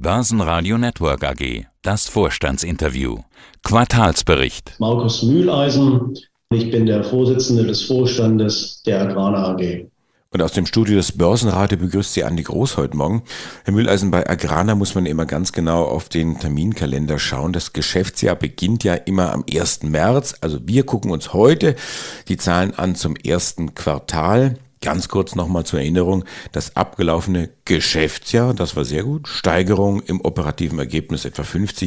Börsenradio Network AG, das Vorstandsinterview. Quartalsbericht. Markus Mühleisen, ich bin der Vorsitzende des Vorstandes der Agrana AG. Und aus dem Studio des Börsenradio begrüßt Sie Andi Groß heute Morgen. Herr Mühleisen, bei Agrana muss man immer ganz genau auf den Terminkalender schauen. Das Geschäftsjahr beginnt ja immer am 1. März. Also wir gucken uns heute die Zahlen an zum ersten Quartal. Ganz kurz nochmal zur Erinnerung, das abgelaufene Geschäftsjahr, das war sehr gut. Steigerung im operativen Ergebnis etwa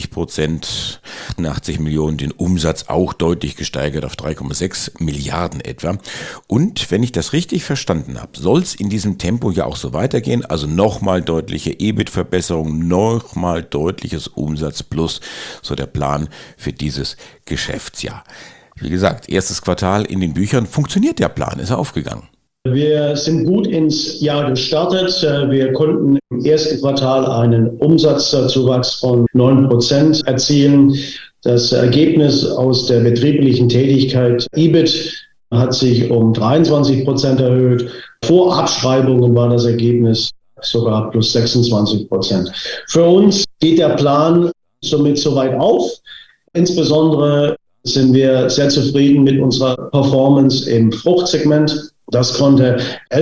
50%, 80 Millionen, den Umsatz auch deutlich gesteigert auf 3,6 Milliarden etwa. Und wenn ich das richtig verstanden habe, soll es in diesem Tempo ja auch so weitergehen, also nochmal deutliche EBIT-Verbesserung, nochmal deutliches Umsatz plus, so der Plan für dieses Geschäftsjahr. Wie gesagt, erstes Quartal in den Büchern, funktioniert der Plan, ist er aufgegangen? Wir sind gut ins Jahr gestartet. Wir konnten im ersten Quartal einen Umsatzzuwachs von 9% erzielen. Das Ergebnis aus der betrieblichen Tätigkeit EBIT hat sich um 23% erhöht. Vor Abschreibungen war das Ergebnis sogar plus 26%. Für uns geht der Plan somit soweit auf. Insbesondere sind wir sehr zufrieden mit unserer Performance im Fruchtsegment. Das konnte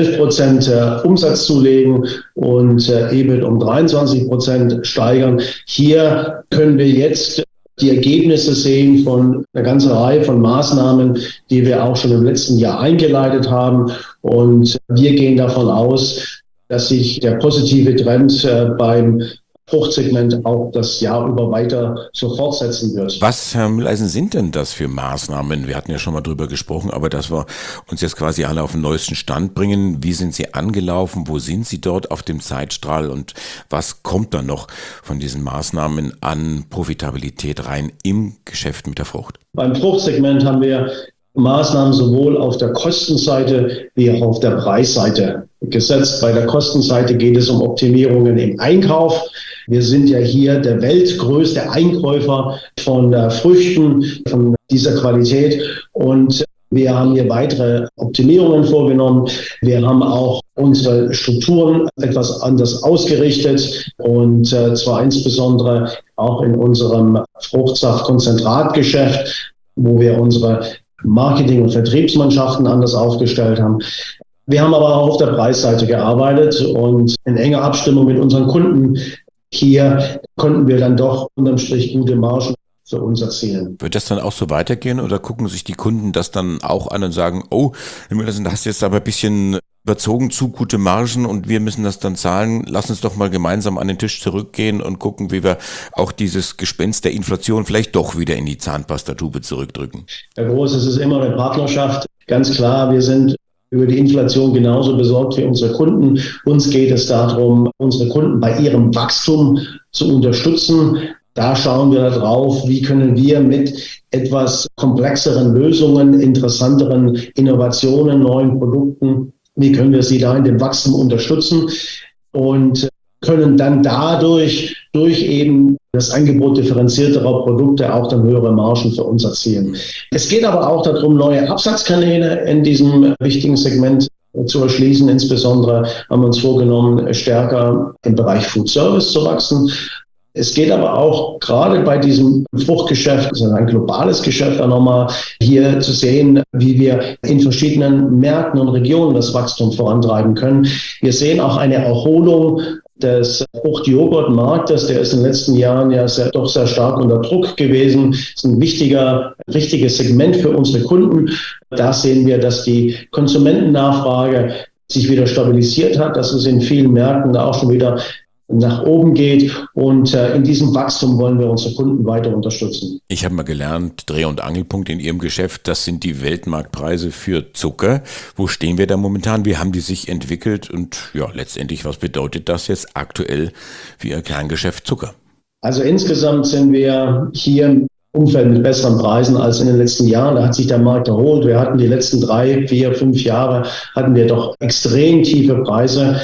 11% Umsatz zulegen und EBIT um 23% steigern. Hier können wir jetzt die Ergebnisse sehen von einer ganzen Reihe von Maßnahmen, die wir auch schon im letzten Jahr eingeleitet haben. Und wir gehen davon aus, dass sich der positive Trend beim Fruchtsegment auch das Jahr über weiter so fortsetzen wird. Was, Herr Mühleisen, sind denn das für Maßnahmen? Wir hatten ja schon mal drüber gesprochen, aber dass wir uns jetzt quasi alle auf den neuesten Stand bringen. Wie sind Sie angelaufen? Wo sind Sie dort auf dem Zeitstrahl? Und was kommt dann noch von diesen Maßnahmen an Profitabilität rein im Geschäft mit der Frucht? Beim Fruchtsegment haben wir Maßnahmen sowohl auf der Kostenseite wie auch auf der Preisseite gesetzt. Bei der Kostenseite geht es um Optimierungen im Einkauf. Wir sind ja hier der weltgrößte Einkäufer von Früchten, von dieser Qualität. Und wir haben hier weitere Optimierungen vorgenommen. Wir haben auch unsere Strukturen etwas anders ausgerichtet. Und zwar insbesondere auch in unserem Fruchtsaftkonzentratgeschäft, wo wir unsere Marketing- und Vertriebsmannschaften anders aufgestellt haben. Wir haben aber auch auf der Preisseite gearbeitet und in enger Abstimmung mit unseren Kunden hier konnten wir dann doch unterm Strich gute Margen für uns erzielen. Wird das dann auch so weitergehen oder gucken sich die Kunden das dann auch an und sagen, oh, das hast jetzt aber ein bisschen überzogen, zu gute Margen und wir müssen das dann zahlen. Lass uns doch mal gemeinsam an den Tisch zurückgehen und gucken, wie wir auch dieses Gespenst der Inflation vielleicht doch wieder in die Zahnpastatube zurückdrücken. Herr Groß, es ist immer eine Partnerschaft. Ganz klar, wir sind über die Inflation genauso besorgt wie unsere Kunden. Uns geht es darum, unsere Kunden bei ihrem Wachstum zu unterstützen. Da schauen wir darauf, wie können wir mit etwas komplexeren Lösungen, interessanteren Innovationen, neuen Produkten, wie können wir sie da in dem Wachstum unterstützen und können dann dadurch durch eben das Angebot differenzierterer Produkte auch dann höhere Margen für uns erzielen. Es geht aber auch darum, neue Absatzkanäle in diesem wichtigen Segment zu erschließen. Insbesondere haben wir uns vorgenommen, stärker im Bereich Food Service zu wachsen. Es geht aber auch gerade bei diesem Fruchtgeschäft, das ist ein globales Geschäft, auch nochmal hier zu sehen, wie wir in verschiedenen Märkten und Regionen das Wachstum vorantreiben können. Wir sehen auch eine Erholung des Fruchtjoghurtmarktes, der ist in den letzten Jahren ja doch sehr stark unter Druck gewesen. Das ist ein wichtiges Segment für unsere Kunden. Da sehen wir, dass die Konsumentennachfrage sich wieder stabilisiert hat, dass es in vielen Märkten da auch schon wieder nach oben geht und in diesem Wachstum wollen wir unsere Kunden weiter unterstützen. Ich habe mal gelernt, Dreh- und Angelpunkt in Ihrem Geschäft, das sind die Weltmarktpreise für Zucker. Wo stehen wir da momentan? Wie haben die sich entwickelt? Und ja, letztendlich, was bedeutet das jetzt aktuell für Ihr Kerngeschäft Zucker? Also insgesamt sind wir hier im Umfeld mit besseren Preisen als in den letzten Jahren. Da hat sich der Markt erholt. Wir hatten die letzten 3, 4, 5 Jahre hatten wir doch extrem tiefe Preise.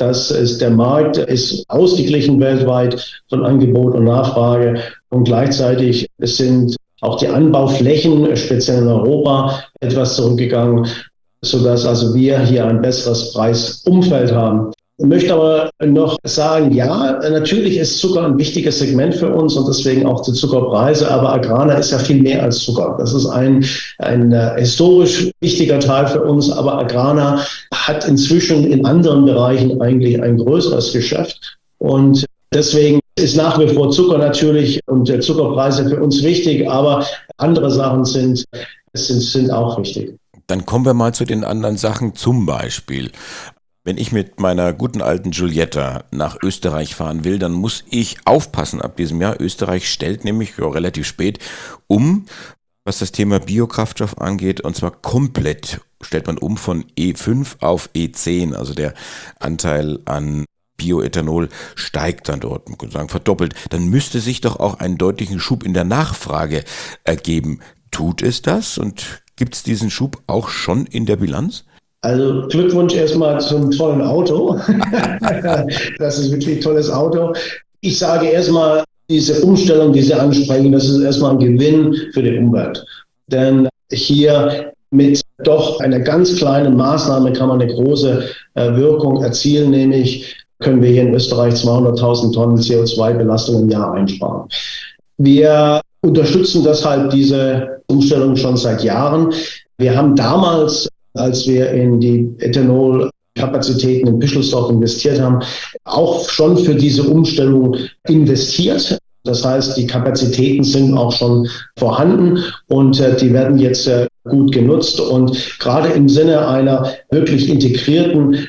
Der Markt ist ausgeglichen weltweit von Angebot und Nachfrage und gleichzeitig sind auch die Anbauflächen, speziell in Europa, etwas zurückgegangen, sodass also wir hier ein besseres Preisumfeld haben. Möchte aber noch sagen, ja, natürlich ist Zucker ein wichtiges Segment für uns und deswegen auch die Zuckerpreise, aber Agrana ist ja viel mehr als Zucker. Das ist ein historisch wichtiger Teil für uns, aber Agrana hat inzwischen in anderen Bereichen eigentlich ein größeres Geschäft und deswegen ist nach wie vor Zucker natürlich und Zuckerpreise für uns wichtig, aber andere Sachen sind auch wichtig. Dann kommen wir mal zu den anderen Sachen, zum Beispiel. Wenn ich mit meiner guten alten Giulietta nach Österreich fahren will, dann muss ich aufpassen ab diesem Jahr. Österreich stellt nämlich relativ spät um, was das Thema Biokraftstoff angeht, und zwar komplett stellt man um von E5 auf E10, also der Anteil an Bioethanol steigt dann dort, man könnte sagen verdoppelt. Dann müsste sich doch auch einen deutlichen Schub in der Nachfrage ergeben. Tut es das und gibt es diesen Schub auch schon in der Bilanz? Also Glückwunsch erstmal zum tollen Auto. Das ist wirklich ein tolles Auto. Ich sage erstmal, diese Umstellung, die Sie ansprechen, das ist erstmal ein Gewinn für die Umwelt. Denn hier mit doch einer ganz kleinen Maßnahme kann man eine große Wirkung erzielen, nämlich können wir hier in Österreich 200.000 Tonnen CO2-Belastung im Jahr einsparen. Wir unterstützen deshalb diese Umstellung schon seit Jahren. Wir haben damals, als wir in die Ethanolkapazitäten in Pischelsdorf investiert haben, auch schon für diese Umstellung investiert. Das heißt, die Kapazitäten sind auch schon vorhanden und die werden jetzt gut genutzt. Und gerade im Sinne einer wirklich integrierten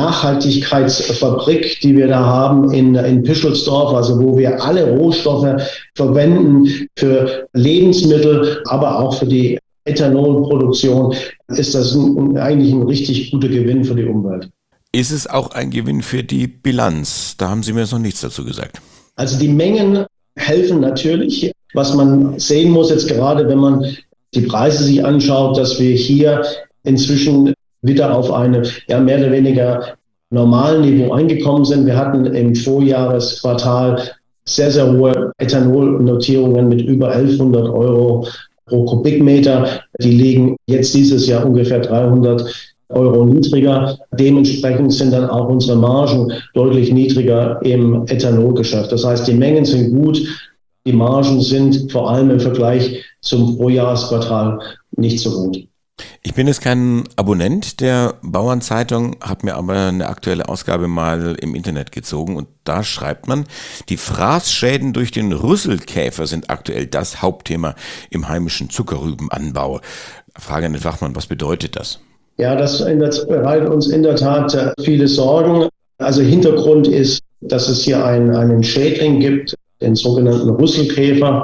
Nachhaltigkeitsfabrik, die wir da haben in Pischelsdorf, also wo wir alle Rohstoffe verwenden für Lebensmittel, aber auch für die Ethanolproduktion, ist das eigentlich ein richtig guter Gewinn für die Umwelt. Ist es auch ein Gewinn für die Bilanz? Da haben Sie mir jetzt noch nichts dazu gesagt. Also die Mengen helfen natürlich. Was man sehen muss jetzt gerade, wenn man die Preise sich anschaut, dass wir hier inzwischen wieder auf eine mehr oder weniger normalen Niveau eingekommen sind. Wir hatten im Vorjahresquartal sehr, sehr hohe Ethanolnotierungen mit über 1.100 Euro pro Kubikmeter. Die liegen jetzt dieses Jahr ungefähr 300 Euro niedriger. Dementsprechend sind dann auch unsere Margen deutlich niedriger im Ethanolgeschäft. Das heißt, die Mengen sind gut. Die Margen sind vor allem im Vergleich zum Vorjahresquartal nicht so gut. Ich bin jetzt kein Abonnent der Bauernzeitung, habe mir aber eine aktuelle Ausgabe mal im Internet gezogen und da schreibt man, die Fraßschäden durch den Rüsselkäfer sind aktuell das Hauptthema im heimischen Zuckerrübenanbau. Frage an den Fachmann, was bedeutet das? Ja, das bereitet uns in der Tat viele Sorgen. Also Hintergrund ist, dass es hier einen Schädling gibt, den sogenannten Rüsselkäfer,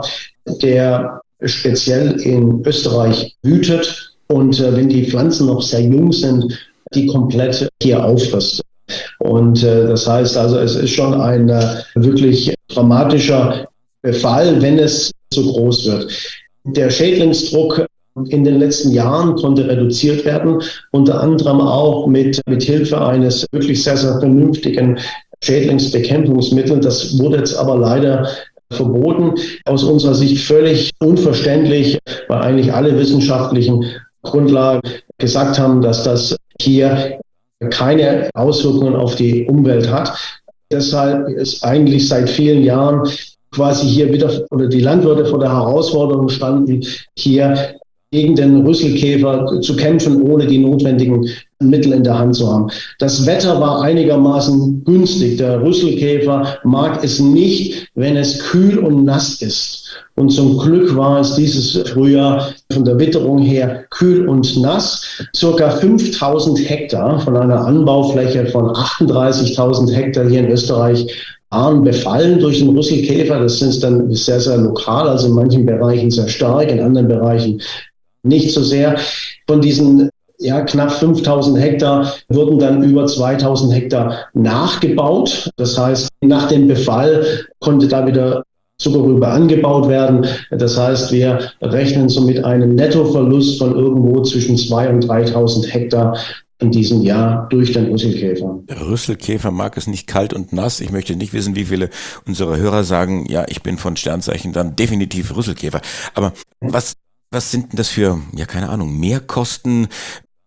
der speziell in Österreich wütet. Und wenn die Pflanzen noch sehr jung sind, die komplett hier auffrisst. Und das heißt also, es ist schon ein wirklich dramatischer Fall, wenn es so groß wird. Der Schädlingsdruck in den letzten Jahren konnte reduziert werden, unter anderem auch mit Hilfe eines wirklich sehr, sehr vernünftigen Schädlingsbekämpfungsmittels. Das wurde jetzt aber leider verboten. Aus unserer Sicht völlig unverständlich, weil eigentlich alle wissenschaftlichen Grundlagen gesagt haben, dass das hier keine Auswirkungen auf die Umwelt hat. Deshalb ist eigentlich seit vielen Jahren quasi hier wieder oder die Landwirte vor der Herausforderung standen, hier gegen den Rüsselkäfer zu kämpfen, ohne die notwendigen Mittel in der Hand zu haben. Das Wetter war einigermaßen günstig. Der Rüsselkäfer mag es nicht, wenn es kühl und nass ist. Und zum Glück war es dieses Frühjahr von der Witterung her kühl und nass. Circa 5.000 Hektar von einer Anbaufläche von 38.000 Hektar hier in Österreich waren befallen durch den Rüsselkäfer. Das sind dann sehr, sehr lokal, also in manchen Bereichen sehr stark, in anderen Bereichen nicht so sehr. Von diesen knapp 5.000 Hektar wurden dann über 2.000 Hektar nachgebaut. Das heißt, nach dem Befall konnte da wieder Zuckerrübe angebaut werden. Das heißt, wir rechnen so mit einem Nettoverlust von irgendwo zwischen 2.000 und 3.000 Hektar in diesem Jahr durch den Rüsselkäfer. Der Rüsselkäfer mag es nicht kalt und nass. Ich möchte nicht wissen, wie viele unserer Hörer sagen, ja, ich bin von Sternzeichen dann definitiv Rüsselkäfer. Aber was sind denn das für, keine Ahnung, Mehrkosten?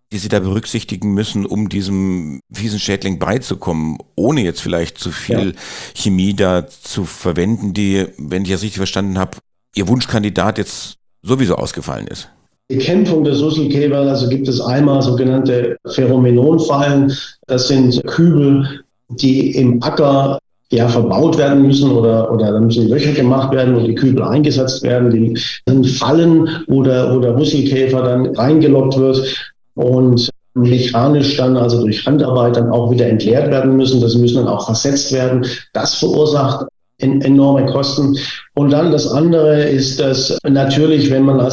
die Sie da berücksichtigen müssen, um diesem fiesen Schädling beizukommen, ohne jetzt vielleicht zu viel Chemie da zu verwenden, die, wenn ich das richtig verstanden habe, Ihr Wunschkandidat jetzt sowieso ausgefallen ist? Die Bekämpfung der Susselkäfer, also gibt es einmal sogenannte Pheromononfallen. Das sind Kübel, die im Acker verbaut werden müssen oder da müssen Löcher gemacht werden, wo die Kübel eingesetzt werden. Die sind Fallen, wo der Russelkäfer dann reingelockt wird und mechanisch dann, also durch Handarbeit, dann auch wieder entleert werden müssen. Das müssen dann auch versetzt werden. Das verursacht enorme Kosten. Und dann das andere ist, dass natürlich, wenn man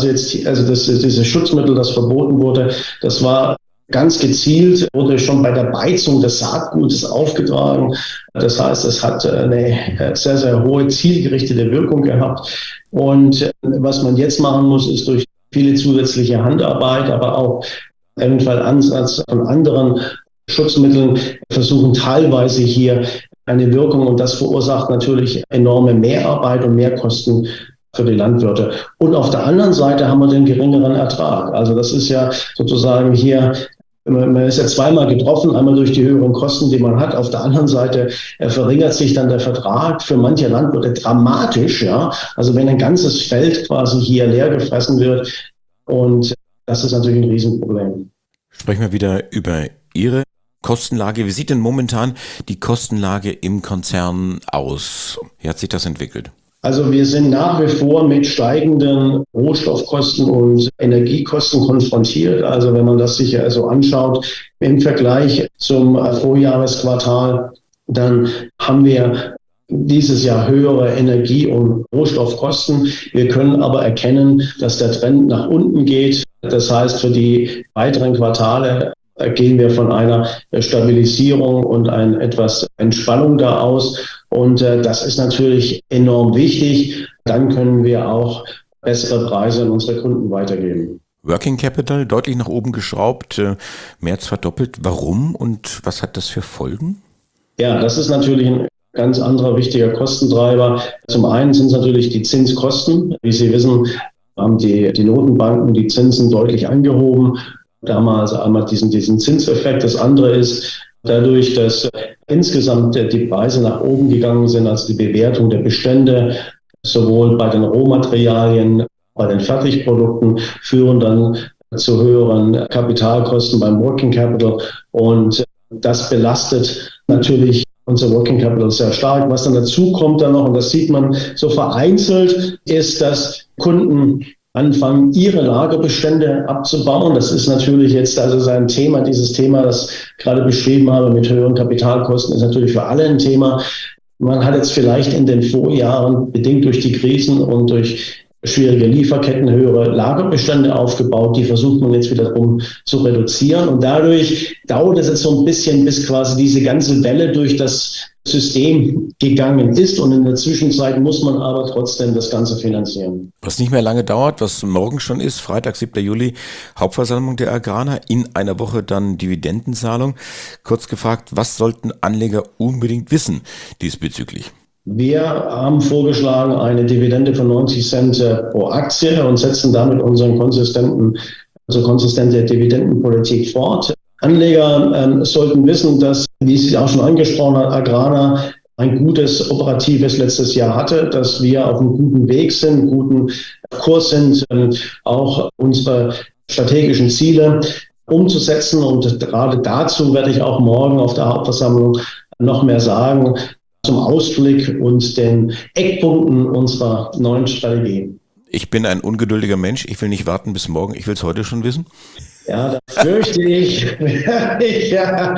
dieses Schutzmittel, das verboten wurde, das war ganz gezielt, wurde schon bei der Beizung des Saatgutes aufgetragen. Das heißt, es hat eine sehr, sehr hohe zielgerichtete Wirkung gehabt. Und was man jetzt machen muss, ist durch viele zusätzliche Handarbeit, aber auch eventuell Ansatz von anderen Schutzmitteln versuchen, teilweise hier eine Wirkung, und das verursacht natürlich enorme Mehrarbeit und Mehrkosten für die Landwirte. Und auf der anderen Seite haben wir den geringeren Ertrag. Also das ist ja sozusagen hier, man ist ja zweimal getroffen, einmal durch die höheren Kosten, die man hat. Auf der anderen Seite verringert sich dann der Vertrag für manche Landwirte dramatisch. Ja, also wenn ein ganzes Feld quasi hier leer gefressen wird, und das ist natürlich ein Riesenproblem. Sprechen wir wieder über Ihre Kostenlage. Wie sieht denn momentan die Kostenlage im Konzern aus? Wie hat sich das entwickelt? Also wir sind nach wie vor mit steigenden Rohstoffkosten und Energiekosten konfrontiert. Also wenn man das sich also anschaut im Vergleich zum Vorjahresquartal, dann haben wir dieses Jahr höhere Energie- und Rohstoffkosten. Wir können aber erkennen, dass der Trend nach unten geht. Das heißt, für die weiteren Quartale gehen wir von einer Stabilisierung und etwas Entspannung da aus. Und das ist natürlich enorm wichtig. Dann können wir auch bessere Preise an unsere Kunden weitergeben. Working Capital deutlich nach oben geschraubt, mehr als verdoppelt. Warum und was hat das für Folgen? Ja, das ist natürlich ein ganz anderer wichtiger Kostentreiber. Zum einen sind es natürlich die Zinskosten. Wie Sie wissen, haben die Notenbanken die Zinsen deutlich angehoben. Da haben wir also einmal diesen Zinseffekt. Das andere ist dadurch, dass insgesamt die Preise nach oben gegangen sind, also die Bewertung der Bestände, sowohl bei den Rohmaterialien, bei den Fertigprodukten, führen dann zu höheren Kapitalkosten beim Working Capital. Und das belastet natürlich unser Working Capital sehr stark. Was dann dazu kommt dann noch, und das sieht man so vereinzelt, ist, dass Kunden anfangen, ihre Lagerbestände abzubauen. Das ist natürlich jetzt also ein Thema, dieses Thema, das ich gerade beschrieben habe mit höheren Kapitalkosten, ist natürlich für alle ein Thema. Man hat jetzt vielleicht in den Vorjahren, bedingt durch die Krisen und durch schwierige Lieferketten, höhere Lagerbestände aufgebaut. Die versucht man jetzt wiederum zu reduzieren. Und dadurch dauert es jetzt so ein bisschen, bis quasi diese ganze Welle durch das System gegangen ist. Und in der Zwischenzeit muss man aber trotzdem das Ganze finanzieren. Was nicht mehr lange dauert, was morgen schon ist, Freitag, 7. Juli, Hauptversammlung der Agrana, in einer Woche dann Dividendenzahlung. Kurz gefragt, was sollten Anleger unbedingt wissen diesbezüglich? Wir haben vorgeschlagen eine Dividende von 90 Cent pro Aktie und setzen damit unsere konsistente Dividendenpolitik fort. Anleger sollten wissen, dass, wie Sie auch schon angesprochen haben, Agrana ein gutes operatives letztes Jahr hatte, dass wir auf einem guten Weg sind, einen guten Kurs sind, auch unsere strategischen Ziele umzusetzen. Und gerade dazu werde ich auch morgen auf der Hauptversammlung noch mehr sagen, zum Ausblick und den Eckpunkten unserer neuen Strategie. Ich bin ein ungeduldiger Mensch. Ich will nicht warten bis morgen. Ich will es heute schon wissen. Ja, da fürchte ich, werde ich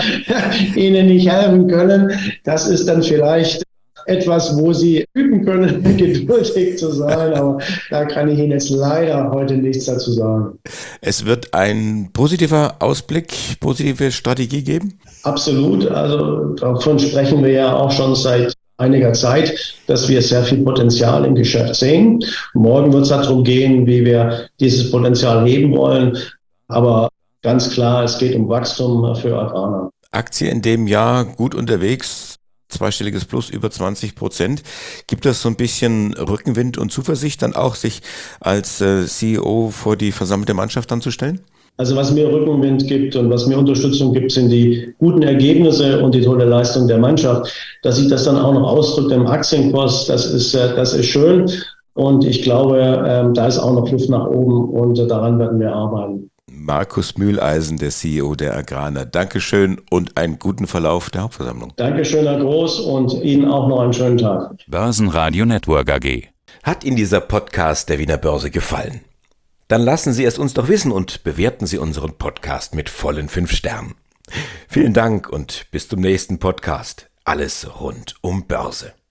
Ihnen nicht helfen können. Das ist dann vielleicht etwas, wo Sie üben können, geduldig zu sein. Aber da kann ich Ihnen jetzt leider heute nichts dazu sagen. Es wird ein positiver Ausblick, positive Strategie geben? Absolut. Also davon sprechen wir ja auch schon seit einiger Zeit, dass wir sehr viel Potenzial im Geschäft sehen. Morgen wird es darum gehen, wie wir dieses Potenzial heben wollen. Aber ganz klar, es geht um Wachstum für Agrana. Aktie in dem Jahr gut unterwegs, zweistelliges Plus über 20%. Gibt es so ein bisschen Rückenwind und Zuversicht dann auch, sich als CEO vor die versammelte Mannschaft dann zu stellen? Also was mir Rückenwind gibt und was mir Unterstützung gibt, sind die guten Ergebnisse und die tolle Leistung der Mannschaft. Dass sich das dann auch noch ausdrückt im Aktienkurs, das ist schön. Und ich glaube, da ist auch noch Luft nach oben und daran werden wir arbeiten. Markus Mühleisen, der CEO der Agrana. Dankeschön und einen guten Verlauf der Hauptversammlung. Dankeschön, Herr Groß, und Ihnen auch noch einen schönen Tag. Börsenradio Network AG. Hat Ihnen dieser Podcast der Wiener Börse gefallen? Dann lassen Sie es uns doch wissen und bewerten Sie unseren Podcast mit vollen 5 Sternen. Vielen Dank und bis zum nächsten Podcast. Alles rund um Börse.